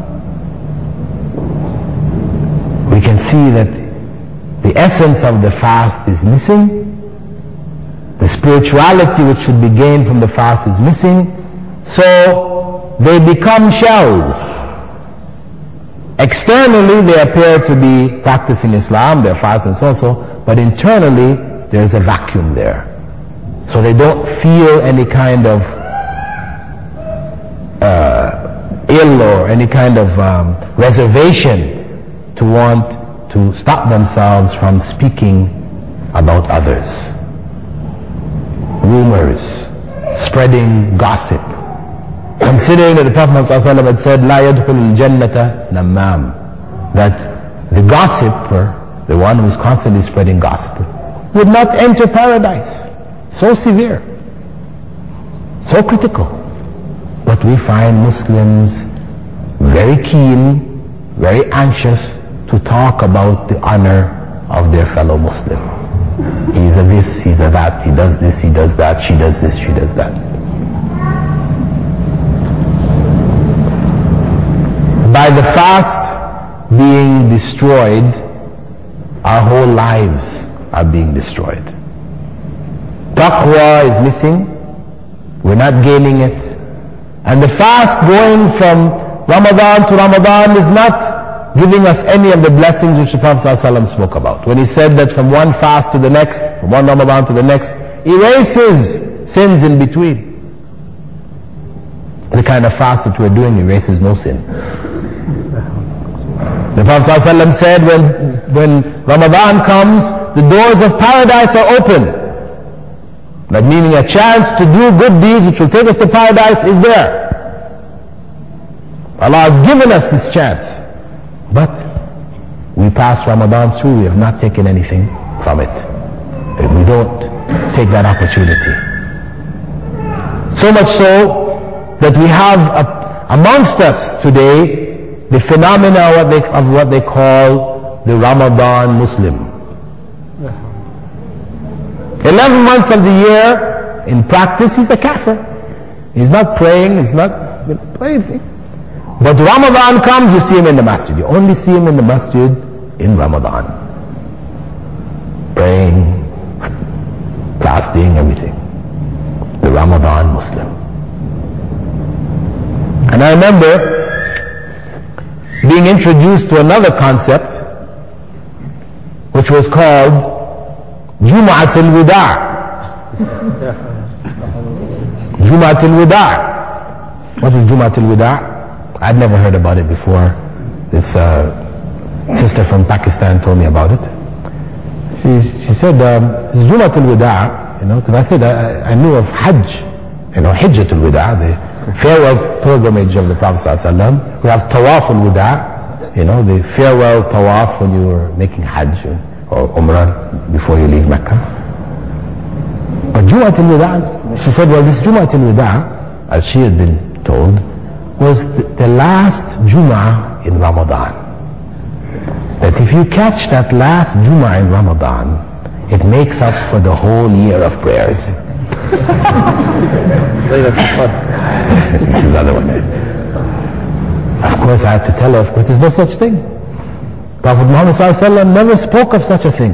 We can see that the essence of the fast is missing. The spirituality which should be gained from the fast is missing. So they become shells. Externally they appear to be practicing Islam, they're fasting and so on, so, but internally there's a vacuum there. So they don't feel any kind of uh, ill or any kind of um, reservation to want to stop themselves from speaking about others. Rumors, spreading gossip. Considering that the Prophet ﷺ had said, لا يدخل الجنة نمام, that the gossiper, the one who is constantly spreading gossip, would not enter paradise. So severe, so critical. But we find Muslims very keen, very anxious to talk about the honor of their fellow Muslim. He's a this, he's a that, he does this, he does that, she does this, she does that. By the fast being destroyed, our whole lives are being destroyed. Taqwa is missing. We're not gaining it. And the fast going from Ramadan to Ramadan is not giving us any of the blessings which the Prophet ﷺ spoke about. When he said that from one fast to the next, from one Ramadan to the next, erases sins in between. The kind of fast that we're doing erases no sin. The Prophet ﷺ said when, when Ramadan comes, the doors of paradise are open. That meaning a chance to do good deeds which will take us to paradise is there. Allah has given us this chance. But we pass Ramadan through, we have not taken anything from it. We don't take that opportunity. So much so that we have a, amongst us today the phenomena what they, of what they call the Ramadan Muslim. Eleven months of the year, in practice, he's a kafir. He's not praying, he's not praying. But Ramadan comes, you see him in the masjid. You only see him in the masjid in Ramadan. Praying, fasting, everything. The Ramadan Muslim. And I remember being introduced to another concept which was called Jum'at al-Wida'. Jum'at al-Wida'. What is Jum'at al-Wida'? I'd never heard about it before. This uh, sister from Pakistan told me about it. She, she said, um, it's Jum'at al-Wida', you know, because I said I, I knew of Hajj, you know, Hijjat al-Wida', the farewell pilgrimage of the Prophet ﷺ. We have Tawaf al-Wida', you know, the farewell Tawaf when you were making Hajj or Umrah before you leave Mecca. But Jum'at al-Wida', she said, well, this Jum'at al-Wida', as she had been told, was the, the last Jum'ah in Ramadan. That if you catch that last Jum'ah in Ramadan, it makes up for the whole year of prayers. This is another one. Of course, I had to tell her, of course, there's no such thing. Prophet Muhammad ﷺ never spoke of such a thing.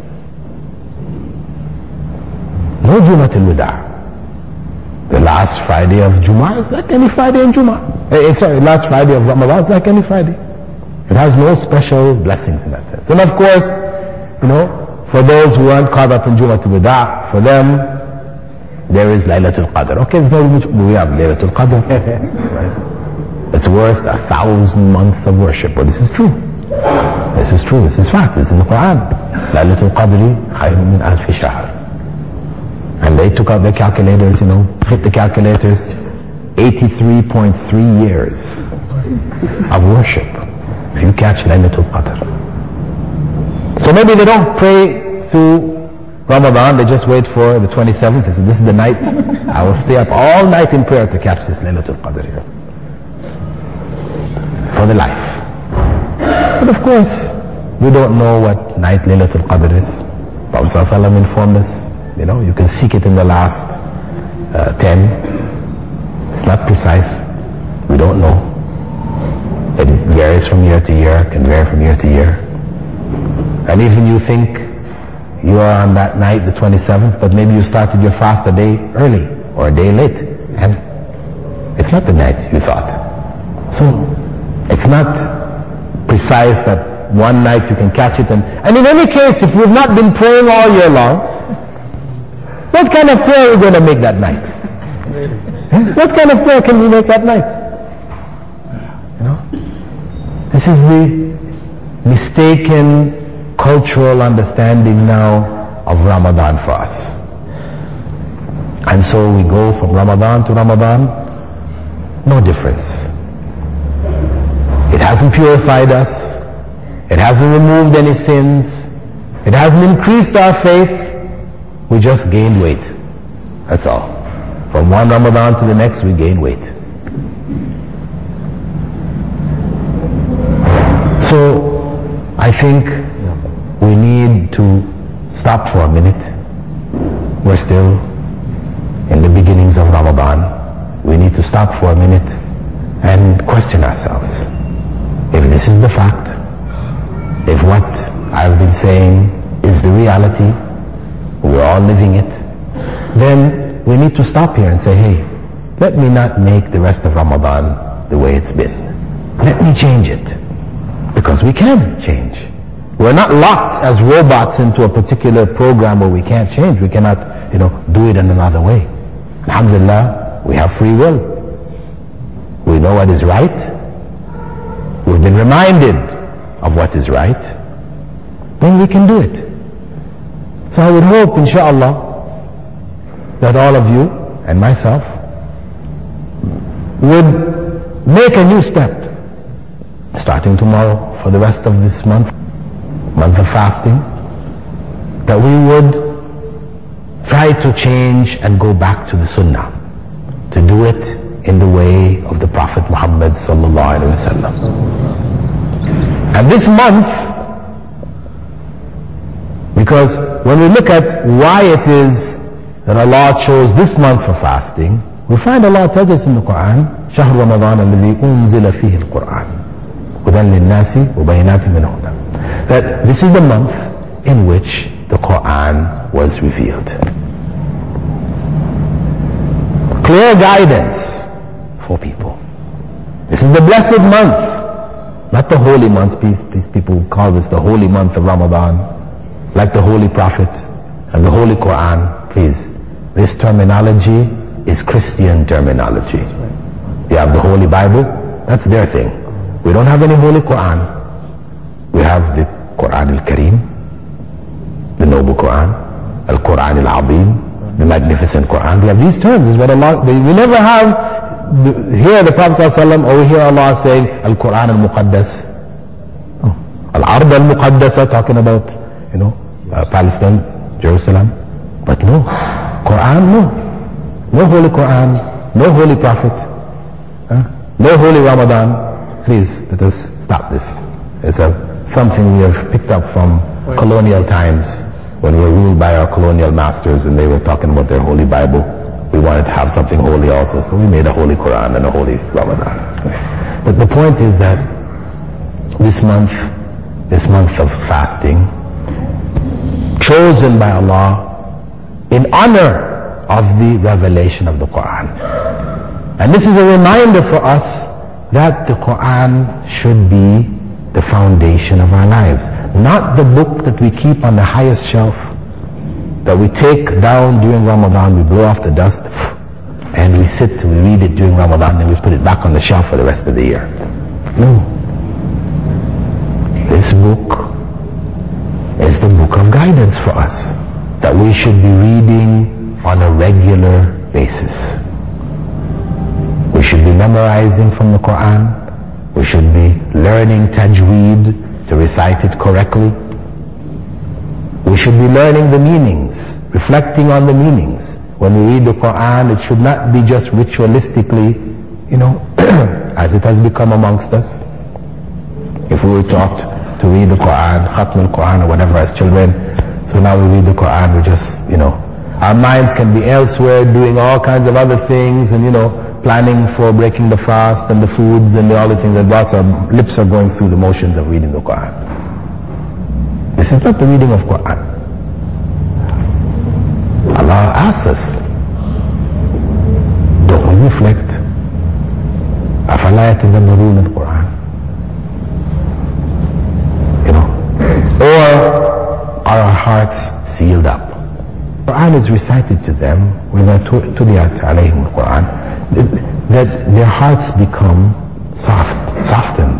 No Jum'at al-Wida'. The last Friday of Jum'ah is like any Friday in Jum'ah. Eh, sorry, last Friday of Ramadan is like any Friday. It has no special blessings in that sense. And of course, you know, for those who aren't caught up in Jum'at al-Wida', for them, there is Laylatul Qadr. Okay, there's no much, we have Laylatul Qadr. Right? It's worth a thousand months of worship. But this is true. This is true. This is fact. This is in the Quran. Laylatul Qadri khayrun min alfi shahr. And they took out their calculators, you know, hit the calculators, eighty-three point three years of worship if you catch Laylatul Qadr. So maybe they don't pray through Ramadan, they just wait for the twenty-seventh. They say, this is the night, I will stay up all night in prayer to catch this Laylatul Qadr here. For the life. But of course, we don't know what night Laylatul Qadr is. Prophet ﷺ informed us. You know, you can seek it in the last uh, ten. It's not precise. We don't know. It varies from year to year, can vary from year to year. And even you think you are on that night, the twenty-seventh, but maybe you started your fast a day early or a day late. And it's not the night you thought. So, it's not precise that one night you can catch it. And, and in any case, if we've not been praying all year long, what kind of prayer are we going to make that night? What kind of prayer can we make that night? You know? This is the mistaken cultural understanding now of Ramadan for us. And so we go from Ramadan to Ramadan, no difference. It hasn't purified us. It hasn't removed any sins. It hasn't increased our faith. We just gained weight. That's all. From one Ramadan to the next, we gain weight. So, I think we need to stop for a minute. We're still in the beginnings of Ramadan. We need to stop for a minute and question ourselves. If this is the fact, if what I've been saying is the reality, we're all living it, then we need to stop here and say, hey, let me not make the rest of Ramadan the way it's been. Let me change it. Because we can change. We're not locked as robots into a particular program where we can't change. We cannot, you know, do it in another way. Alhamdulillah, we have free will. We know what is right. We've been reminded of what is right. Then we can do it. So I would hope, inshaAllah, that all of you and myself would make a new step starting tomorrow for the rest of this month, month of fasting, that we would try to change and go back to the Sunnah, to do it in the way of the Prophet Muhammad sallallahu alaihi wasallam. And this month, because when we look at why it is that Allah chose this month for fasting, we find Allah tells us in the Quran, شهر رمضان الذي أنزل فيه القرآن هدى للناس وبينات من الهدى, that this is the month in which the Quran was revealed. Clear guidance for people. This is the blessed month, not the holy month. Please, please people call this the holy month of Ramadan, like the Holy Prophet and the Holy Quran. Please, this terminology is Christian terminology. You have the Holy Bible, that's their thing. We don't have any Holy Quran. We have the Quran al-Kareem, the noble Quran, al-Quran al-Azim, the magnificent Quran. We have these terms. This is what Allah, we never have the, here the Prophet ﷺ, or we hear Allah saying al-Quran al-Muqaddas. Oh, al-Ard al-Muqaddasa, talking about, you know, uh, Palestine, Jerusalem. But no, Quran, no. No Holy Quran, no Holy Prophet, huh? No Holy Ramadan. Please, let us stop this. It's a, something we have picked up from colonial times when we were ruled by our colonial masters and they were talking about their Holy Bible. We wanted to have something holy also, so we made a Holy Quran and a Holy Ramadan. But the point is that this month, this month of fasting, chosen by Allah in honor of the revelation of the Quran. And this is a reminder for us that the Quran should be the foundation of our lives. Not the book that we keep on the highest shelf, that we take down during Ramadan, we blow off the dust, and we sit, we read it during Ramadan, and we put it back on the shelf for the rest of the year. No. This book is the book of guidance for us, that we should be reading on a regular basis. We should be memorizing from the Quran. We should be learning tajweed to recite it correctly. We should be learning the meanings, reflecting on the meanings. When we read the Quran, it should not be just ritualistically, you know, as it has become amongst us. If we were taught to read the Quran, Khatm al-Quran or whatever as children, so now we read the Quran, we just, you know, our minds can be elsewhere doing all kinds of other things and, you know, planning for breaking the fast and the foods and all the things that lots of lips are going through the motions of reading the Quran. This is not the reading of Quran. Allah asks us, don't we reflect? أَفَلَا يَتَدَبَّرُونَ الْقُرْآنَ? You know, or are our hearts sealed up? Quran is recited to them, وَإِذَا تُلِيَتْ عَلَيْهِمُ الْقُرْآنِ, that their hearts become soft, softened.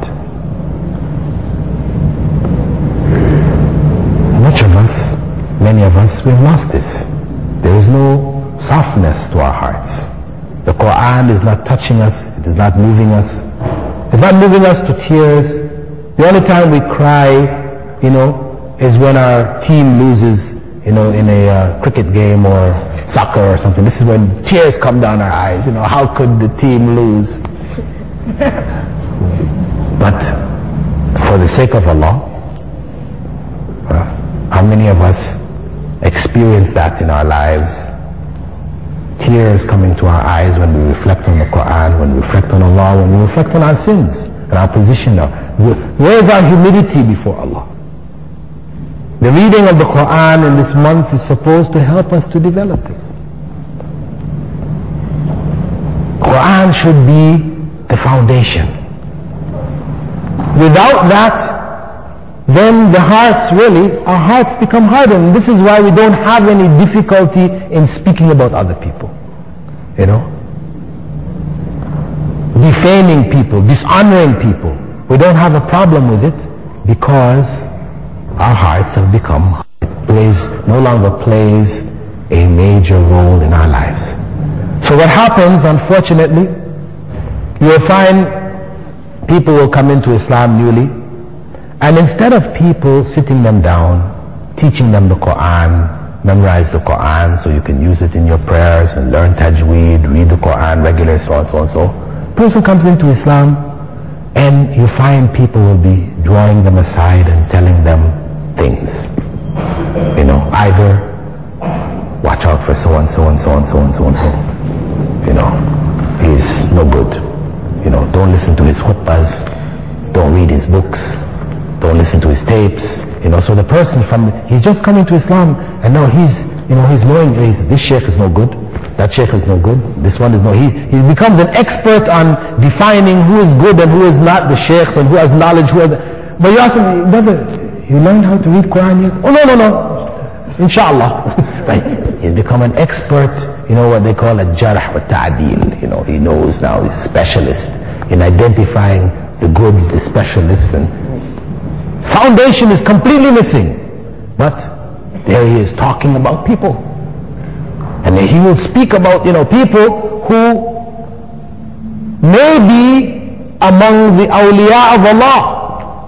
Much of us, many of us, we have lost this. There is no softness to our hearts. The Quran is not touching us, it is not moving us. It's not moving us to tears. The only time we cry, you know, is when our team loses, you know, in a uh, cricket game or soccer or something. This is when tears come down our eyes. You know, how could the team lose? But for the sake of Allah, uh, how many of us experience that in our lives? Tears coming to our eyes when we reflect on the Quran, when we reflect on Allah, when we reflect on our sins and our position now. Where is our humility before Allah? The reading of the Quran in this month is supposed to help us to develop this. Quran should be the foundation. Without that, then the hearts really, our hearts become hardened. This is why we don't have any difficulty in speaking about other people. You know? Defaming people, dishonoring people. We don't have a problem with it because our hearts have become, it plays, no longer plays a major role in our lives. So what happens, unfortunately, you'll find people will come into Islam newly, and instead of people sitting them down, teaching them the Quran, memorize the Quran so you can use it in your prayers and learn tajweed, read the Quran regularly, so on, so on, so. Person comes into Islam and you find people will be drawing them aside and telling them things. You know, either watch out for so and so and so and so and so and so. You know, he's no good. You know, don't listen to his khutbahs, don't read his books, don't listen to his tapes. You know, so the person from, he's just coming to Islam and now he's, you know, he's knowing, he's, this sheikh is no good, that sheikh is no good, this one is no, he, he becomes an expert on defining who is good and who is not, the sheikhs, and who has knowledge, who has, but you ask him, brother, you learned how to read Quran yet? Oh no, no, no, inshallah. Right? He's become an expert, you know what they call a jarh wa ta'deel. You know, he knows now, he's a specialist in identifying the good, the specialist, and foundation is completely missing. But there he is talking about people. And he will speak about, you know, people who may be among the awliya of Allah.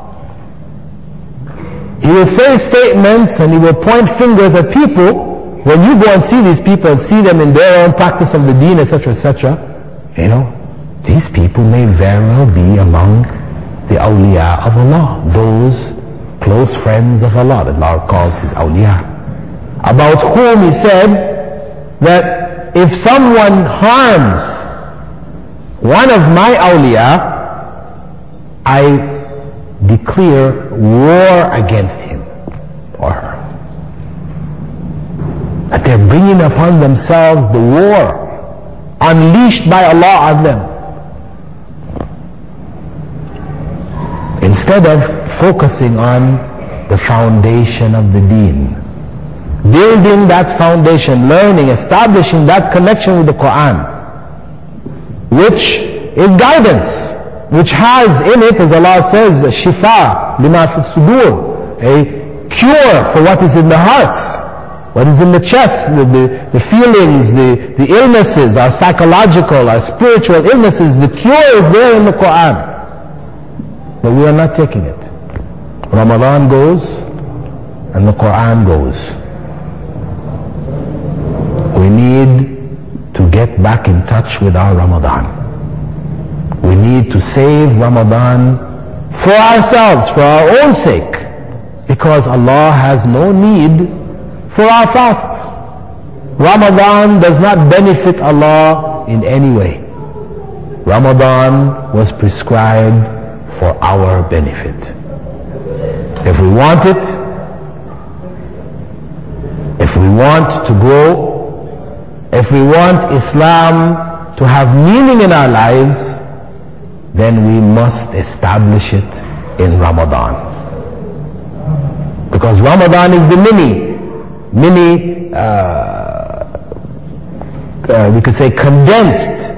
He will say statements and he will point fingers at people. When you go and see these people and see them in their own practice of the deen, et cetera, et cetera, you know, these people may very well be among the awliya of Allah, those close friends of Allah that Allah calls his awliya, about whom he said that if someone harms one of my awliya, I declare war against him or her. That they're bringing upon themselves the war unleashed by Allah on them. Instead of focusing on the foundation of the deen, building that foundation, learning, establishing that connection with the Quran, which is guidance, which has in it, as Allah says, shifa lima fi sudur, a cure for what is in the hearts, what is in the chest, the, the, the feelings, the, the illnesses, our psychological, our spiritual illnesses. The cure is there in the Quran. But we are not taking it. Ramadan goes and the Quran goes. We need to get back in touch with our Ramadan. We need to save Ramadan for ourselves, for our own sake, because Allah has no need for our fasts. Ramadan does not benefit Allah in any way. Ramadan was prescribed for our benefit. If we want it, if we want to grow, if we want Islam to have meaning in our lives, then we must establish it in Ramadan. Because Ramadan is the mini, mini, uh, uh, we could say condensed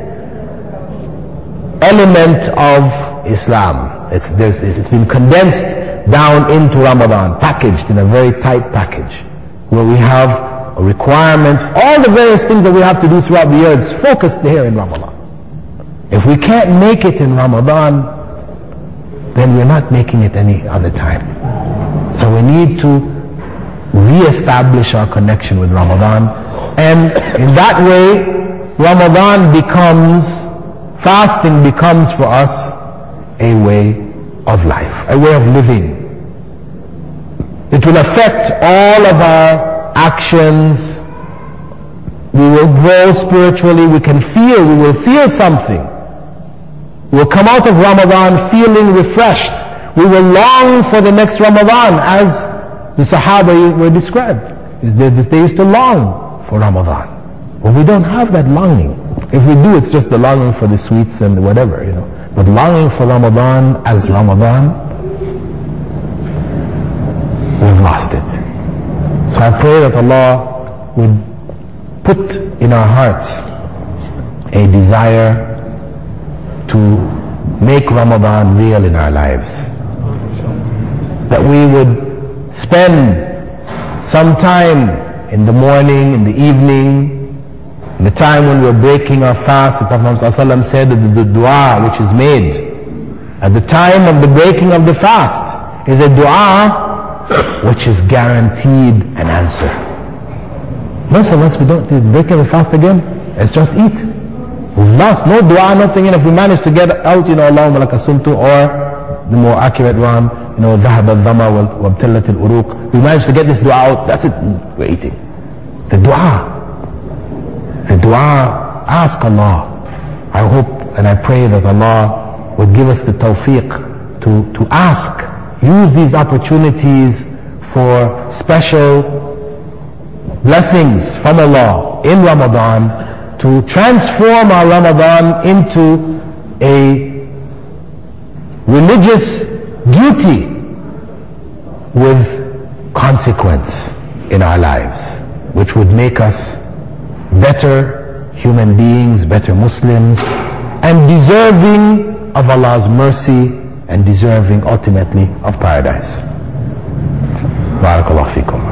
element of Islam. It's, it's been condensed down into Ramadan, packaged in a very tight package, where we have a requirement, all the various things that we have to do throughout the year, it's focused here in Ramadan. If we can't make it in Ramadan, then we're not making it any other time. So we need to re-establish our connection with Ramadan, and in that way Ramadan becomes, fasting becomes for us a way of life, a way of living. It will affect all of our actions. We will grow spiritually, we can feel, we will feel something. We'll come out of Ramadan feeling refreshed. We will long for the next Ramadan, as the Sahaba were described. They, they used to long for Ramadan. But we don't have that longing. If we do, it's just the longing for the sweets and whatever, you know. But longing for Ramadan as Ramadan, we've lost it. So I pray that Allah would put in our hearts a desire to make Ramadan real in our lives. That we would spend some time in the morning, in the evening, in the time when we're breaking our fast. The Prophet Muhammad said that the dua which is made at the time of the breaking of the fast is a dua which is guaranteed an answer. Most of us, we don't do breaking the fast again. Let's just eat. We've lost no dua, nothing. And if we manage to get out, you know, Allahumma laka sumtu, or the more accurate one, you know, ذهب الظما وابتلت الأروق. We manage to get this dua out. That's it. We're eating. The dua. The dua, ask Allah. I hope and I pray that Allah would give us the tawfiq to, to ask. Use these opportunities for special blessings from Allah in Ramadan to transform our Ramadan into a religious duty with consequence in our lives, which would make us better human beings, better Muslims, and deserving of Allah's mercy, and deserving ultimately of paradise. Barakallahu feekum.